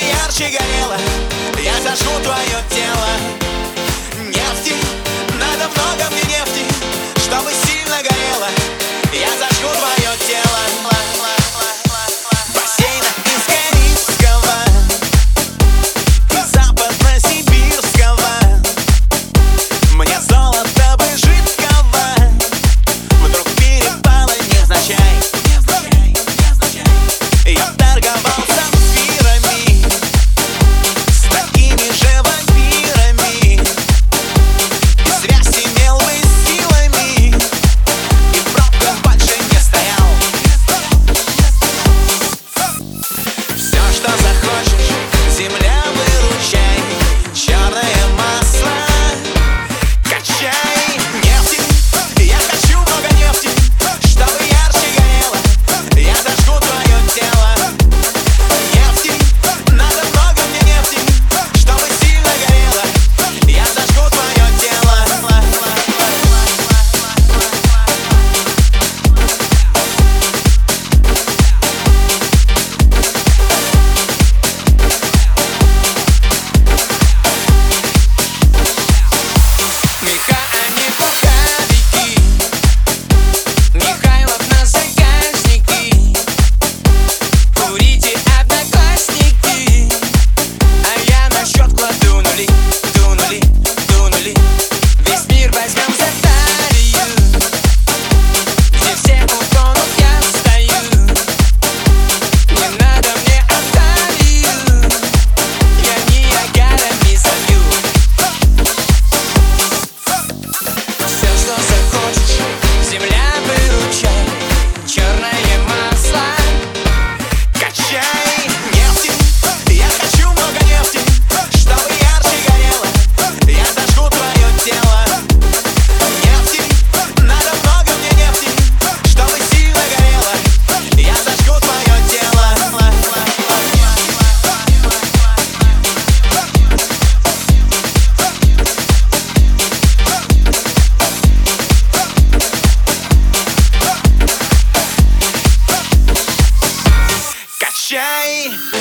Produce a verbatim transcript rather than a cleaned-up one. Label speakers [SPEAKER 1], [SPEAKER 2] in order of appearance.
[SPEAKER 1] ярче горела, я зажгу твое тело. Нефти, надо много мне нефти, чтобы сильно горело, я зажгу твое тело. Бассейна из Карибского и Западно-Сибирского, мне золото бы жидкого вдруг перепало невзначай. Я торговался сферами с такими же вампирами, и связь имел бы с силами, и в пробках больше не стоял. Все, что захочешь, земля, выручай, черное масло качай. Нефти, я хочу много нефти, чтобы ярче горело, я зажгу твое тело. Нефти, надо много мне нефти, чтобы сильно горело, я зажгу твое тело. Меха, они пуховики, Михайлов на заказники, курите, одноклассники, а я на счет кладу нули, дунули, дунули. Весь мир возьмем за талию, где все утонут, я стою. Не надо мне Анталию, я Ниагарами забью. Все, что захочешь, земля, выручай, черное масло качай. Нефти, я хочу много нефти, чтобы ярче горело, я зажгу твое тело. Нефти, надо много мне нефти, чтобы сильно горело, я зажгу твое тело. Качай.